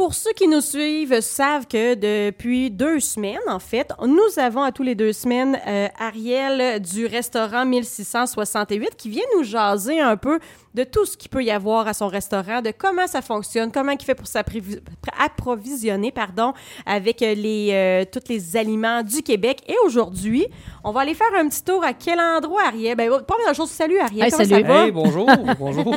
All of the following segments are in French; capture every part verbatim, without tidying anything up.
pour ceux qui nous suivent, savent que depuis deux semaines, en fait, nous avons à tous les deux semaines euh, Ariel du restaurant mille six cent soixante-huit qui vient nous jaser un peu de tout ce qu'il peut y avoir à son restaurant, de comment ça fonctionne, comment il fait pour s'approvisionner, pardon, avec les, euh, tous les aliments du Québec. Et aujourd'hui, on va aller faire un petit tour à quel endroit, Ariel? Ben, première chose, salut Ariel, hey, comment salut. ça va? Hey, bonjour, bonjour.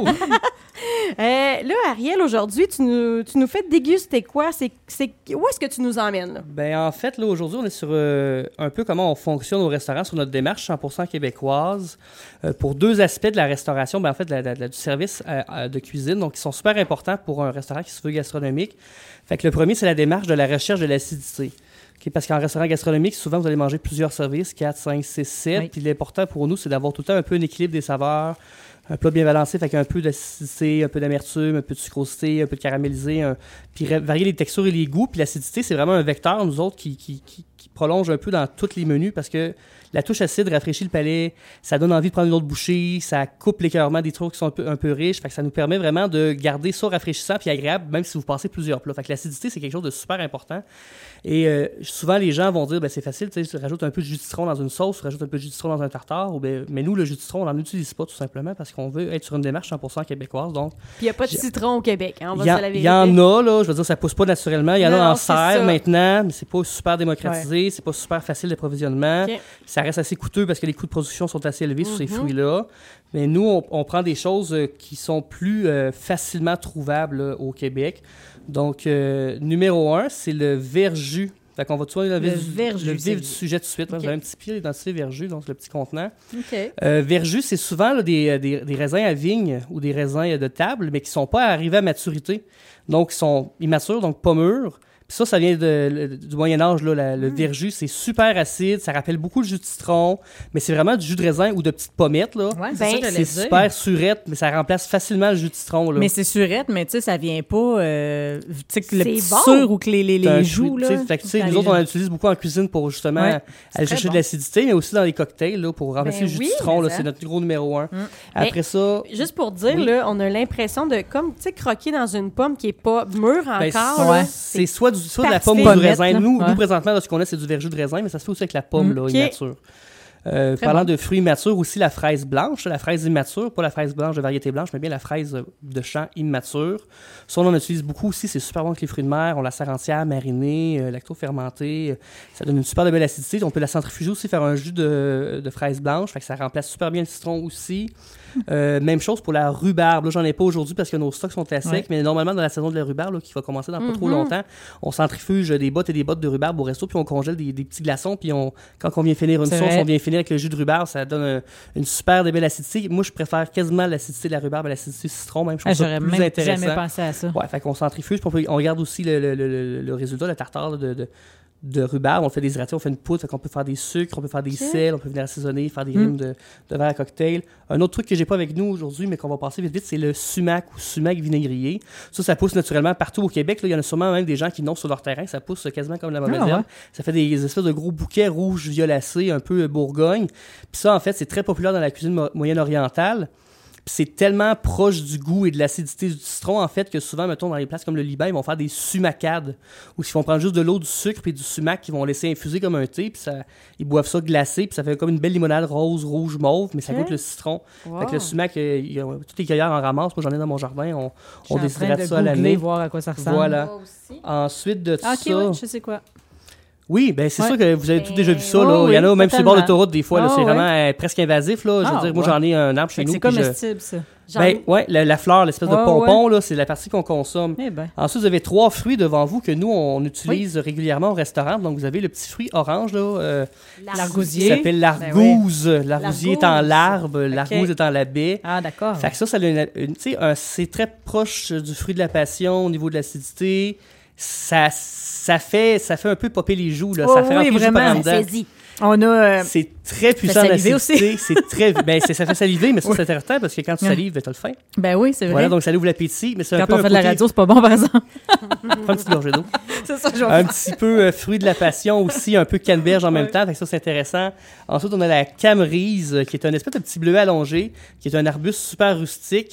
euh, là, Ariel, aujourd'hui, tu nous, tu nous fais déguster quoi? C'est, c'est, où est-ce que tu nous emmènes? Là? Ben, en fait, là, aujourd'hui, on est sur euh, un peu comment on fonctionne au restaurant, sur notre démarche cent pour cent québécoise, euh, pour deux aspects de la restauration, ben, en fait, de la, de la, du service euh, euh, de cuisine, donc qui sont super importants pour un restaurant qui se veut gastronomique. Fait que le premier, c'est la démarche de la recherche de l'acidité. Okay, parce qu'en restaurant gastronomique, souvent, vous allez manger plusieurs services, quatre, cinq, six, sept. Oui. Puis l'important pour nous, c'est d'avoir tout le temps un peu un équilibre des saveurs, un plat bien balancé, fait qu'un peu d'acidité, un peu d'amertume, un peu de sucrosité, un peu de caramélisé, un... puis varier les textures et les goûts. Puis l'acidité, c'est vraiment un vecteur, nous autres, qui, qui, qui, qui prolonge un peu dans tous les menus parce que la touche acide rafraîchit le palais, ça donne envie de prendre une autre bouchée, ça coupe l'écœurement des trucs qui sont un peu, un peu riches, fait que ça nous permet vraiment de garder ça rafraîchissant puis agréable, même si vous passez plusieurs plats. Fait que l'acidité, c'est quelque chose de super important. Et euh, souvent, les gens vont dire, ben c'est facile, tu sais, tu rajoutes un peu de jus de citron dans une sauce, tu rajoutes un peu de jus de citron dans un tartare, ou ben, mais nous, le jus de citron, on n'en utilise pas tout simplement parce qu'on veut être sur une démarche cent pour cent québécoise. Donc, puis il n'y a pas de citron au Québec, hein, on va se la vérité. Il y en a, là, je veux dire, ça pousse pas naturellement. Il y en non, a en serre ça. maintenant, mais c'est pas super démocratisé, ouais. C'est pas super facile d'approvisionnement. Okay. Ça reste assez coûteux parce que les coûts de production sont assez élevés mm-hmm. sur ces fruits-là. Mais nous, on, on prend des choses euh, qui sont plus euh, facilement trouvables là, au Québec. Donc, euh, numéro un, c'est le verjus. Fait qu'on va tout le vif, verjus, le vif du sujet tout de suite. Okay. Vous avez un petit pied d'identité verjus, donc le petit contenant. Okay. Euh, verjus, c'est souvent là, des, des, des raisins à vigne ou des raisins de table, mais qui ne sont pas arrivés à maturité. Donc, ils sont immatures, donc pas mûrs. Puis ça, ça vient de, du Moyen-Âge, là, la, le mm. verjus. C'est super acide, ça rappelle beaucoup le jus de citron, mais c'est vraiment du jus de raisin ou de petites pommettes. Là. Ouais, c'est, ben, ça c'est super surette, mais ça remplace facilement le jus de citron. Là. Mais c'est surette, mais tu sais, ça vient pas... Euh, tu sais, que c'est le petit bon. Sur ou que les, les, les joues, là... Fait que, tu sais, nous autres, on l'utilise beaucoup en cuisine pour justement ouais, aller chercher bon. de l'acidité, mais aussi dans les cocktails, là, pour remplacer ben le jus oui, de citron. Là, c'est notre gros numéro un. Mm. Après mais, ça... Juste pour dire, oui. là, on a l'impression de, comme, tu sais, croquer dans une pomme qui n'est pas mûre ben, encore. Ouais. C'est soit, du, soit de la pomme du raisin. Nous, ouais. nous, présentement, là, ce qu'on a, c'est du verjus de raisin, mais ça se fait aussi avec la pomme là, okay. immature. Euh, parlant bon. de fruits immatures, aussi la fraise blanche, la fraise immature, pas la fraise blanche de variété blanche, mais bien la fraise de champ immature. Ça, on en utilise beaucoup aussi, c'est super bon avec les fruits de mer, on la sert entière, marinée, euh, lacto-fermentée, euh, ça donne une super belle acidité. On peut la centrifuger aussi, faire un jus de, de fraise blanche, fait que ça remplace super bien le citron aussi. Euh, même chose pour la rhubarbe. Là, j'en ai pas aujourd'hui parce que nos stocks sont à sec, ouais. mais normalement, dans la saison de la rhubarbe, là, qui va commencer dans pas mm-hmm. trop longtemps, on centrifuge des bottes et des bottes de rhubarbe au resto, puis on congèle des, des petits glaçons, puis on, quand on vient finir une C'est sauce, vrai. on vient finir avec le jus de rhubarbe, ça donne un, une super belle acidité. Moi, je préfère quasiment l'acidité de la rhubarbe à l'acidité du citron, même. Je trouve ah, ça j'aurais plus même intéressant. jamais pensé à ça. Ouais, fait qu'on centrifuge, puis on, peut, on regarde aussi le, le, le, le résultat, le tartare là, de, de de rhubarbe, on fait des hydratés, on fait une poudre, fait qu'on peut faire des sucres, on peut faire des okay. sels, on peut venir assaisonner, faire des mm. rimes de, de verre à cocktail. Un autre truc que j'ai pas avec nous aujourd'hui, mais qu'on va passer vite vite, c'est le sumac ou sumac vinaigrier. Ça, ça pousse naturellement partout au Québec. Là, il y en a sûrement même des gens qui n'ont sur leur terrain, ça pousse quasiment comme la mauvaise herbe. Ah, ouais. Ça fait des espèces de gros bouquets rouges violacés, un peu Bourgogne. Puis ça, en fait, c'est très populaire dans la cuisine mo- moyenne-orientale. Puis c'est tellement proche du goût et de l'acidité du citron, en fait, que souvent, mettons, dans les places comme le Liban, ils vont faire des sumacades, où ils vont prendre juste de l'eau, du sucre puis du sumac qu'ils vont laisser infuser comme un thé, puis ça, ils boivent ça glacé, puis ça fait comme une belle limonade rose, rouge, mauve, mais ça okay. goûte le citron. Wow. Fait que le sumac, euh, y a, tous les cueilleurs en ramassent. Moi, j'en ai dans mon jardin. On, on déshydrate ça à l'année. Voir à quoi ça ressemble. Voilà. Ensuite de ah, ça... OK, oui, je sais quoi. Oui, ben c'est ouais. sûr que vous avez tous déjà vu ça. Oh, là. oui, il y en a même totalement. sur le bord de l'autoroute des fois. Là, oh, c'est ouais. vraiment euh, presque invasif. Là. Je veux ah, dire, moi, ouais. j'en ai un arbre chez fait nous. C'est comestible, je... ça. Ben, ouais, la, la fleur, l'espèce oh, de pompon, ouais. là, c'est la partie qu'on consomme. Eh ben. Ensuite, vous avez trois fruits devant vous que nous, on utilise oui. régulièrement au restaurant. Donc, vous avez le petit fruit orange, là, euh, l'argousier. qui s'appelle l'argouze. Ben oui. L'argousier est en l'arbre, okay. l'argouze est en la baie. Ah, d'accord. Fait que ça, ça a une, une, tu sais, un, c'est très proche du fruit de la passion au niveau de l'acidité. Ça, ça, fait, ça fait un peu popper les joues, là. Oh, ça fait oui, vraiment. Ça On a. Euh, c'est très puissant d'acidité. C'est très. Ben, c'est, ça fait saliver, mais ça, oui. c'est intéressant parce que quand tu salives, ben, t'as le faim. Ben oui, c'est vrai. Voilà, donc ça ouvre l'appétit. Mais c'est quand un peu on fait un de la côté... radio, c'est pas bon, par exemple. Prends une petite gorgée d'eau. C'est ça, je Un petit peu euh, fruit de la passion aussi, un peu canneberge en même ouais. temps. Fait que ça, c'est intéressant. Ensuite, on a la camerise, qui est un espèce de petit bleuet allongé, qui est un arbuste super rustique,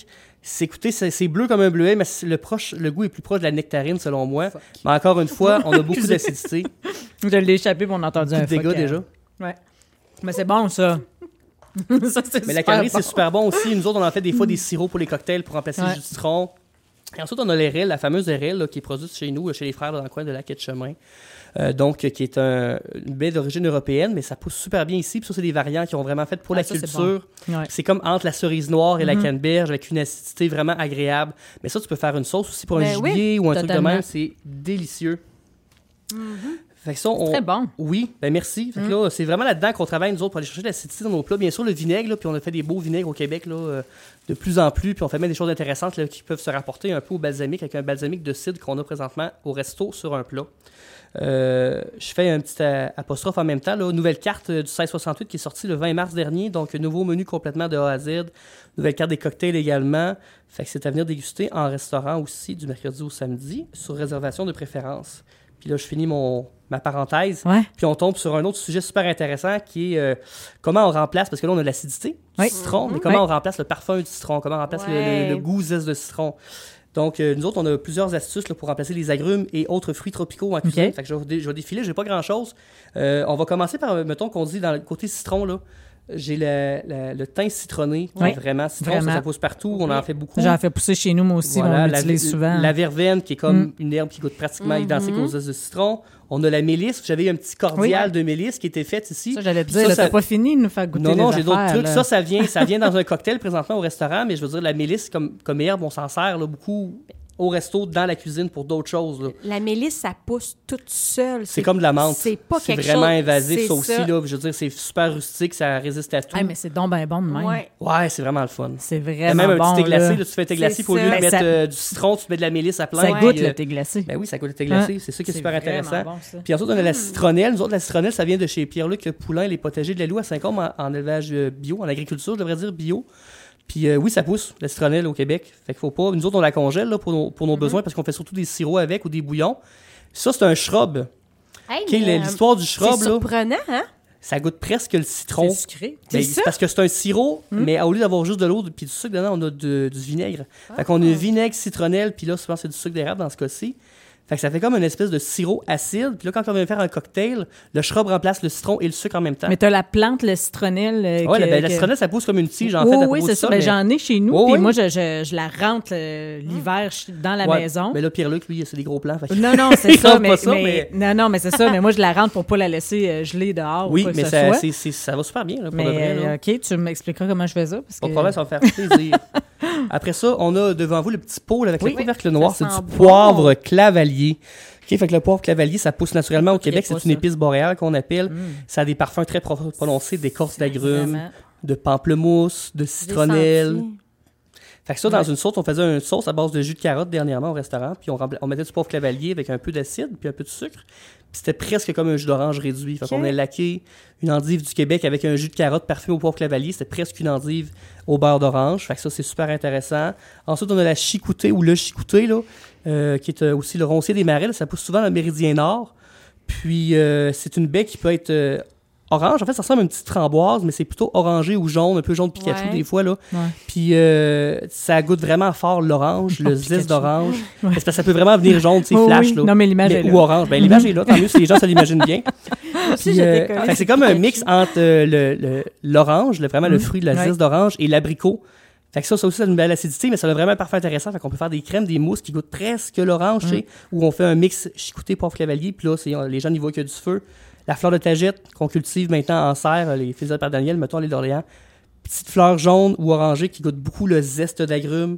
C'est, écoutez, c'est, c'est bleu comme un bleuet, mais c'est le, proche, le goût est plus proche de la nectarine, selon moi. Fuck. Mais encore une fois, on a beaucoup d'acidité. Je l'ai échappé, on a entendu beaucoup un de dégâts fuck, déjà. Euh... Ouais. Mais c'est bon, ça. ça c'est mais la cannerie, bon. c'est super bon aussi. Nous autres, on en fait des fois des sirops pour les cocktails pour remplacer ouais. le jus de citron. Et ensuite, on a l'R L, la fameuse R L, là, qui est produite chez nous, chez les frères, là, dans le coin de la Quai de Chemin. Euh, donc, qui est un, une baie d'origine européenne, mais ça pousse super bien ici. Puis ça, c'est des variants qui ont vraiment fait pour ah, la ça, culture. C'est, bon. ouais. c'est comme entre la cerise noire et mm-hmm. la canneberge, avec une acidité vraiment agréable. Mais ça, tu peux faire une sauce aussi pour ben un gibier oui, ou un totalement. truc de même. C'est délicieux. Mm-hmm. Fait que ça, on... C'est très bon. Oui, ben merci. Fait que mm. là, c'est vraiment là-dedans qu'on travaille, nous autres, pour aller chercher de l'acidité dans nos plats. Bien sûr, le vinaigre, là, puis on a fait des beaux vinaigres au Québec là, euh, de plus en plus, puis on fait même des choses intéressantes là, qui peuvent se rapporter un peu au balsamique, avec un balsamique de cidre qu'on a présentement au resto sur un plat. Euh, je fais un petit euh, apostrophe en même temps. Là, nouvelle carte euh, du seize soixante-huit qui est sortie le vingt mars dernier, donc nouveau menu complètement de A à Z. Nouvelle carte des cocktails également. Fait que c'est à venir déguster en restaurant aussi du mercredi au samedi, sur réservation de préférence. Puis là, je finis mon, ma parenthèse. Ouais. Puis on tombe sur un autre sujet super intéressant qui est euh, comment on remplace, parce que là, on a de l'acidité du ouais. citron, mmh. mais comment ouais. on remplace le parfum du citron, comment on remplace ouais. le, le, le goût zeste de citron. Donc, euh, nous autres, on a plusieurs astuces là, pour remplacer les agrumes et autres fruits tropicaux en cuisine. Okay. Fait que je vais, je vais défiler, j'ai pas grand-chose. Euh, on va commencer par, mettons qu'on dit dans le côté citron, là. J'ai le, le, le thym citronné, qui oui. est vraiment citron, vraiment. Ça, ça pousse partout, on oui. en fait beaucoup. J'en fais pousser chez nous, moi aussi, voilà, on l'utilise la, souvent. La verveine, qui est comme mm. une herbe qui goûte pratiquement mm-hmm. identique aux zestes de citron. On a la mélisse, j'avais un petit cordial oui. de mélisse qui était fait ici. Ça, j'allais te dire, ça, là, ça... t'as pas fini de nous faire goûter Non, non, les j'ai affaires, d'autres trucs. Là. Ça, ça vient, ça vient dans un cocktail présentement au restaurant, mais je veux dire, la mélisse, comme, comme herbe, on s'en sert là, beaucoup au resto, dans la cuisine, pour d'autres choses. Là. La mélisse, ça pousse toute seule. C'est, c'est comme de la menthe. C'est pas c'est quelque vraiment chose... invasif, c'est ça aussi. ça. Là, je veux dire, c'est super rustique, ça résiste à tout. Hey, mais c'est donc ben bon de même. Ouais, ouais c'est vraiment le fun. C'est vraiment bon. Même un bon, petit thé glacé, là. Là, tu fais tes glacés, au lieu de ben, mettre ça... euh, du citron, tu mets de la mélisse à plein. Ça ouais. goûte puis, le euh, thé glacé. Ben oui, ça goûte le thé glacé. Hein? C'est ça qui est, c'est super intéressant. Bon, puis ensuite, on a la citronnelle. Nous autres, la citronnelle, ça vient de chez Pierre-Luc Poulain, les potagers de la Loue à Saint-Côme en, en élevage bio, en agriculture, je devrais dire bio. Puis euh, oui, ça pousse, la citronnelle au Québec. Fait qu'il faut pas... Nous autres, on la congèle là, pour nos, pour nos mm-hmm. besoins parce qu'on fait surtout des sirops avec ou des bouillons. Ça, c'est un shrub. Hey, okay, mais, l'histoire du shrub, c'est surprenant, hein? Ça goûte presque le citron. C'est sucré. Ben, C'est ça? Parce que c'est un sirop, mm. mais au lieu d'avoir juste de l'eau puis du sucre dedans, on a de, du vinaigre. Ah. Fait qu'on a vinaigre, citronnelle, puis là, souvent, c'est du sucre d'érable dans ce cas-ci. Fait que ça fait comme une espèce de sirop acide. Puis là, quand on vient faire un cocktail, le shrub remplace le citron et le sucre en même temps. Mais t'as la plante, le citronnelle. Euh, oui, que, ben, la que... citronnelle, ça pousse comme une tige, en oh, fait. À oui, c'est ça. ça Ben, mais... J'en ai chez nous. Oh, puis oui. moi, je, je, je la rentre euh, l'hiver dans la ouais. maison. Mais là, Pierre-Luc, lui, c'est des gros plans. Fait... Non, non, c'est ça, mais, ça mais... mais... Non, non, mais c'est ça. Mais moi, je la rentre pour pas la laisser euh, geler dehors. Oui, ou quoi mais que ça, ce soit. c'est, c'est, ça va super bien, là, pour mais, le vrai. Là. Euh, OK, tu m'expliqueras comment je fais ça. Parce Pas de que... problème, ça va faire plaisir. Après ça, on a devant vous le petit pot là, avec oui, le couvercle noir. C'est du bon. poivre clavalier. OK, fait que le poivre clavalier, ça pousse naturellement au okay, Québec. C'est une ça. épice boréale qu'on appelle. Mm. Ça a des parfums très prononcés, d'écorce d'agrumes, de pamplemousse, de citronnelle. Fait que ça, dans ouais. une sauce, on faisait une sauce à base de jus de carotte dernièrement au restaurant, puis on, rempla- on mettait du poivre clavalier avec un peu d'acide, puis un peu de sucre. Puis c'était presque comme un jus d'orange réduit. Fait okay. qu'on a laqué une endive du Québec avec un jus de carotte parfumé au poivre clavalier. C'était presque une endive au beurre d'orange. Fait que ça, c'est super intéressant. Ensuite, on a la chicoutée ou le chicoutée, là, euh, qui est euh, aussi le roncier des marais. Là, ça pousse souvent dans le méridien nord. Puis, euh, c'est une baie qui peut être... Euh, orange, en fait, ça ressemble à une petite framboise, mais c'est plutôt orangé ou jaune, un peu jaune Pikachu ouais. des fois, là. Ouais. Puis euh, ça goûte vraiment fort l'orange, le oh, zeste d'orange. Ouais. Parce que ça peut vraiment venir jaune, tu sais, oh, flash, oui. là. Non, mais l'image mais, est là. Ou orange. Ben, l'image est là, tant mieux si les gens se l'imaginent bien. Puis, euh, fait, c'est comme un mix entre euh, le, le, l'orange, le, vraiment mm. le fruit de la ouais. zeste d'orange, et l'abricot. Fait que ça, ça aussi, ça a une belle acidité, mais ça a vraiment un parfum intéressant. Fait qu'on peut faire des crèmes, des mousses qui goûtent presque l'orange, mm. tu sais, où on fait un mix chicouté poivre clavalier, puis là, c'est, les gens n'y voient que du feu. La fleur de tagette qu'on cultive maintenant en serre, les fusils par Daniel, mettons à l'île d'Orléans. Petite fleur jaune ou orangée qui goûte beaucoup le zeste d'agrumes.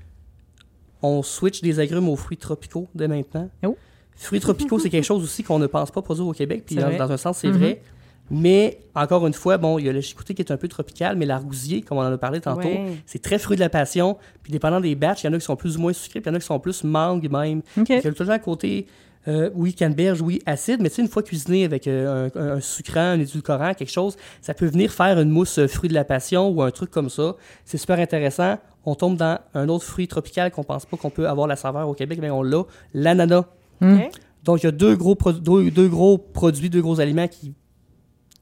On switch des agrumes aux fruits tropicaux dès maintenant. Oh. Fruits tropicaux, c'est quelque chose aussi qu'on ne pense pas produire au Québec, puis dans, dans un sens, c'est mm-hmm. vrai. Mais, encore une fois, bon, il y a le chicoutée qui est un peu tropical, mais l'argousier, comme on en a parlé tantôt, ouais. c'est très fruit de la passion. Puis, dépendant des batchs, il y en a qui sont plus ou moins sucrés, puis il y en a qui sont plus mangue même. Okay. Il y a toujours un côté... Euh, oui, canneberge, oui, acide, mais tu sais, une fois cuisiné avec euh, un, un sucrant, un édulcorant, quelque chose, ça peut venir faire une mousse fruit de la passion ou un truc comme ça. C'est super intéressant. On tombe dans un autre fruit tropical qu'on pense pas qu'on peut avoir la saveur au Québec, mais on l'a, l'ananas. Mm. Donc, il y a deux gros, pro- deux, deux gros produits, deux gros aliments qui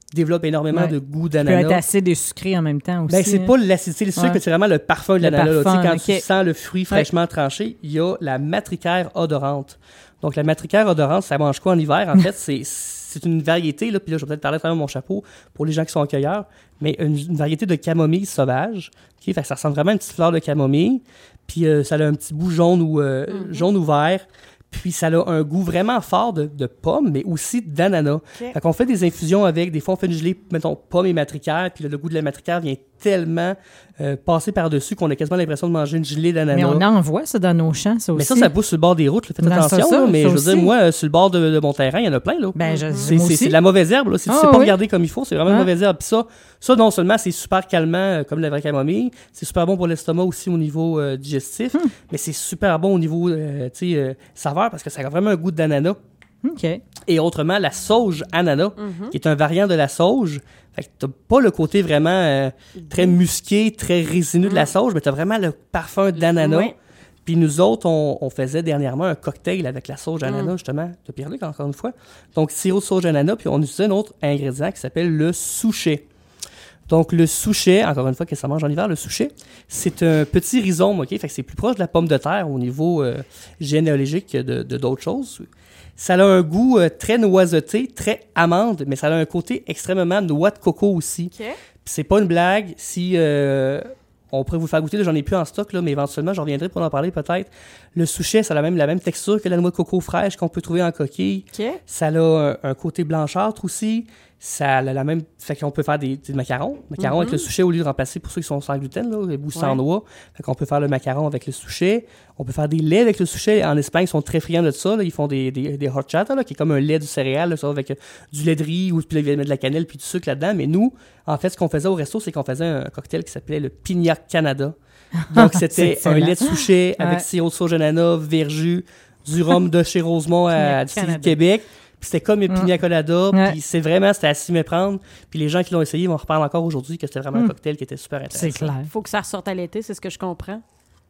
développe énormément Ouais. de goût Ça peut d'ananas. être acide et sucré en même temps aussi. Ben, c'est hein. pas l'acidité, le sucre, Ouais. c'est vraiment le parfum de Le l'ananas. là. Tu sais, parfum, quand ok. tu sens le fruit fraîchement tranché, il y a la matricaire odorante. Donc, la matricaire odorante, ça mange quoi en hiver? En fait, c'est, c'est une variété, là, puis là, je vais peut-être parler à travers mon chapeau pour les gens qui sont cueilleurs, mais une, une variété de camomille sauvage. Okay? Fait que ça ressemble vraiment à une petite fleur de camomille. Puis euh, ça a un petit bout jaune ou, euh, Mhm. jaune ou vert. Puis ça a un goût vraiment fort de, de pomme, mais aussi d'ananas. Ok. Fait qu'on fait des infusions avec, des fois on fait une gelée, mettons, pomme et matricaire, puis là, le goût de la matricaire vient tellement euh, passer par-dessus qu'on a quasiment l'impression de manger une gelée d'ananas. Mais on en voit ça dans nos champs, ça aussi. Mais ça, ça pousse sur le bord des routes, là. Faites Dans attention, ça, ça, là, mais ça je veux dire, aussi. moi, euh, sur le bord de, de mon terrain, il y en a plein, là. Ben, je, C'est, moi c'est, aussi. c'est de la mauvaise herbe, là. Si tu Ah, sais pas oui. regarder comme il faut, c'est vraiment Ah. une mauvaise herbe. Puis ça, ça, non seulement c'est super calmant, euh, comme la vraie camomille, c'est super bon pour l'estomac aussi au niveau euh, digestif, Hmm. mais c'est super bon au niveau, euh, tu sais, euh, saveur, parce que ça a vraiment un goût d'ananas. OK. Et autrement, la sauge ananas, Mhm. qui est un variant de la sauge. Fait que t'as pas le côté vraiment euh, très musqué, très résineux de la sauge, mais t'as vraiment le parfum d'ananas. Ouais. Puis nous autres, on, on faisait dernièrement un cocktail avec la sauge ananas, justement, de Pierre-Luc, encore une fois. Donc, sirop de sauge ananas, puis on utilisait un autre ingrédient qui s'appelle le souchet. Donc, le souchet, encore une fois, que ça mange en hiver, le souchet, c'est un petit rhizome, OK? Fait que c'est plus proche de la pomme de terre au niveau euh, généalogique que de, de d'autres choses. Ça a un goût euh, très noiseté, très amande, mais ça a un côté extrêmement noix de coco aussi. OK. Puis c'est pas une blague. Si euh, on pourrait vous faire goûter, là, j'en ai plus en stock, là, mais éventuellement, je reviendrai pour en parler peut-être. Le souchet, ça a la même, la même texture que la noix de coco fraîche qu'on peut trouver en coquille. OK. Ça a un, un côté blanchâtre aussi. Ça a la même. Fait qu'on peut faire des, des macarons. Macarons Mhm. avec le souchet au lieu de remplacer pour ceux qui sont sans gluten, là, ou sans Ouais. noix. Fait qu'on peut faire le macaron avec le souchet. On peut faire des laits avec le souchet. En Espagne, ils sont très friands de ça. Là. Ils font des, des, des horchata, là, qui est comme un lait du céréal, là, ça, avec euh, du lait de riz, ou puis là, ils viennent mettre de la cannelle puis du sucre là-dedans. Mais nous, en fait, ce qu'on faisait au resto, c'est qu'on faisait un cocktail qui s'appelait le Pina Canada. Donc, c'était C'est un excellent. lait de souchet avec Ouais. sirop de sauge ananas, verjus, du rhum de chez Rosemont à Pina distillerie Canada. de Québec. Puis c'était comme une Mm. pina colada. Ouais. Puis c'est vraiment, c'était à s'y méprendre. Puis les gens qui l'ont essayé m'en reparlent encore aujourd'hui que c'était vraiment un Mm. cocktail qui était super intéressant. C'est clair. Faut que ça ressorte à l'été, c'est ce que je comprends.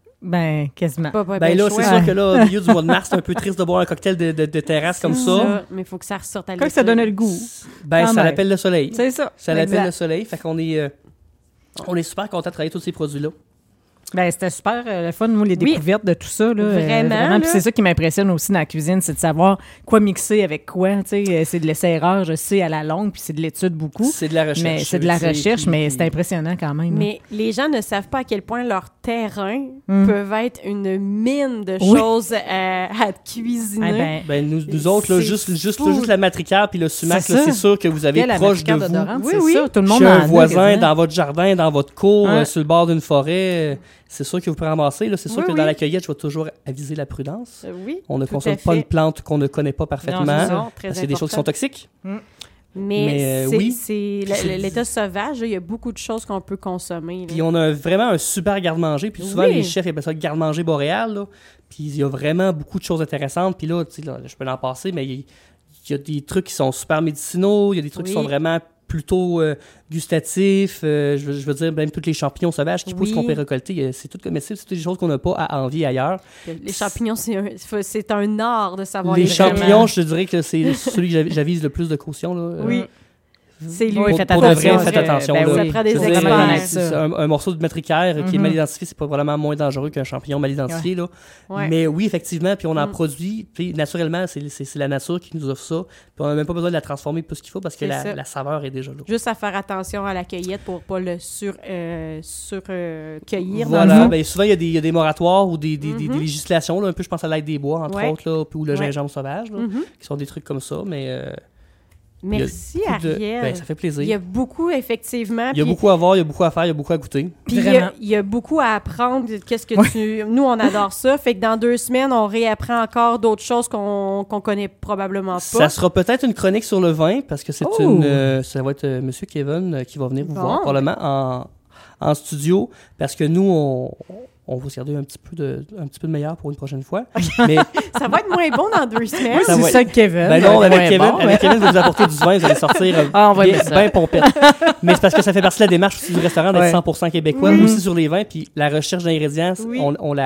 Ben, quasiment. Pas, pas Ben bien là, le c'est choix. sûr que là, au milieu du mois de mars, c'est un peu triste de boire un cocktail de, de, de terrasse comme ça. Mais il faut que ça ressorte à l'été. Quoi que ça donne le goût. Ben, Quand ça même. l'appelle le soleil. C'est ça. Ça l'appelle Exact. le soleil. Fait qu'on est, euh, on est super content de travailler tous ces produits-là. Ben, c'était super euh, le fun, nous, les Oui. découvertes de tout ça. Là, euh, Vraiment, Puis là. c'est ça qui m'impressionne aussi dans la cuisine, c'est de savoir quoi mixer avec quoi. Tu sais, euh, c'est de l'essai-erreur, je sais, à la longue, puis c'est de l'étude beaucoup. C'est de la recherche. Mais c'est de la tu sais, recherche, puis- mais c'est impressionnant quand même. Mais les gens ne savent pas à quel point leur terrain Mm. peuvent être une mine de Oui. choses à, à cuisiner. Ah ben, Ben, nous, nous autres, là, C'est juste, juste, fou. juste la matricaire puis le sumac, C'est là, ça. c'est sûr que vous avez quelle proche de matricaire vous. d'odorante, Oui, c'est oui. ça. Tout le monde Chez en un a, voisin, quasiment. dans votre jardin, dans votre cour, Ouais. euh, sur le bord d'une forêt, euh, c'est sûr que vous pouvez ramasser. Là. C'est sûr Oui, que oui. dans la cueillette, je vais toujours aviser la prudence. Euh, oui. On ne tout consomme à pas fait. une plante qu'on ne connaît pas parfaitement. Non, c'est ça. Non, très Parce qu'il y a des choses qui sont important. toxiques. Mais, Mais, euh, c'est, oui. c'est la- l'état sauvage, là, il y a beaucoup de choses qu'on peut consommer. là. Puis on a un- vraiment un super garde-manger. Puis souvent, Oui. les chefs ils appellent ça le garde-manger boréal. Là. Puis il y a vraiment beaucoup de choses intéressantes. Puis là, tu sais, là, je peux en passer, mais il y, il y a des trucs qui sont super médicinaux. Il y a des trucs Oui. qui sont vraiment plutôt euh, gustatifs. Euh, je, veux, je veux dire, même tous les champignons sauvages qui poussent Oui. qu'on peut récolter. euh, C'est tout comestible. C'est toutes des choses qu'on n'a pas à envier ailleurs. Les champignons, c'est un, c'est un art de savoir les les champignons, je te dirais que c'est celui que j'av- j'avise le plus de caution. Là. Euh, Oui. C'est lui. Oui, Pour, faites pour de attention, vrai, faites parce que- attention. ben là. Ça oui. prend des Je veux dire, experts. avec c'est ça. un, un morceau de matricaire qui est Mhm. mal identifié, c'est pas vraiment moins dangereux qu'un champignon mal identifié. Là. Ouais. Mais oui, effectivement, puis on en Mm. produit. Puis naturellement, c'est c'est- c'est la nature qui nous offre ça. Puis on n'a même pas besoin de la transformer plus qu'il faut parce que C'est la, ça. la saveur est déjà là. Juste à faire attention à la cueillette pour pas le sur, euh, sur euh, cueillir. dans le Voilà, fond. ben, souvent il y, a des- il y a des moratoires ou des, des, des- Mhm. des législations, là, un peu je pense à l'aide des bois, entre Ouais. autres, là, puis, ou le Ouais. gingembre sauvage, là, Mhm. qui sont des trucs comme ça, mais euh, il y a Merci, beaucoup de- Ariel. ben, ça fait plaisir. Il y a beaucoup, effectivement. Il y a puis- beaucoup à voir, il y a beaucoup à faire, il y a beaucoup à goûter. Puis il y, Vraiment. a, il y a beaucoup à apprendre. Qu'est-ce que Ouais. tu. Nous, on adore ça. Fait que dans deux semaines, on réapprend encore d'autres choses qu'on qu'on connaît probablement pas. Ça sera peut-être une chronique sur le vin, parce que c'est Oh! une. euh, ça va être euh, M. Kevin euh, qui va venir vous Bon. voir, probablement en, en studio, parce que nous, on, on va se garder un petit peu de, un petit peu de meilleur pour une prochaine fois. Mais Ça va être moins bon dans deux semaines. Ça C'est va- ça que Kevin. ben non, Ouais, avec ouais, Kevin, bon, avec Kevin, vous vous apporter du vin, vous allez sortir euh, Ah, on va bien, aimer ça. bien pompette. Mais c'est parce que ça fait partie de la démarche aussi du restaurant d'être Ouais. cent pour cent québécois, Mhm. aussi sur les vins, puis la recherche d'ingrédients, Oui. on, on la,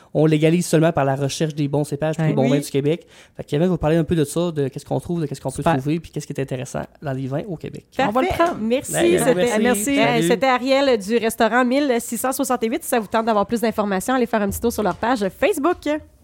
on légalise seulement par la recherche des bons cépages et Ouais. des bons Oui. vins du Québec. Fait que Kevin va vous parler un peu de ça, de qu'est-ce qu'on trouve, de qu'est-ce qu'on peut Super. trouver, puis qu'est-ce qui est intéressant dans les vins au Québec. Parfait. On va le prendre. Merci. Ben, C'était, merci. Merci. Euh, Salut. c'était Ariel du restaurant mille six cent soixante-huit. Si ça vous tente d'avoir plus d'informations, allez faire un petit tour sur leur page Facebook.